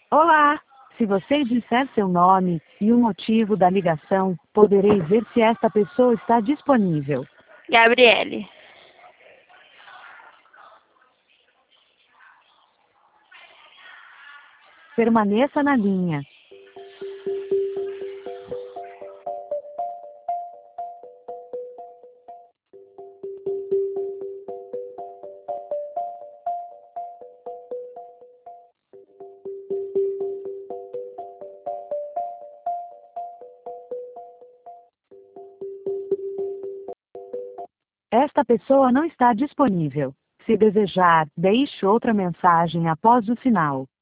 Olá! Se você disser seu nome e o motivo da ligação, poderei ver se esta pessoa está disponível. Gabriele. Permaneça na linha. Esta pessoa não está disponível. Se desejar, deixe outra mensagem após o sinal.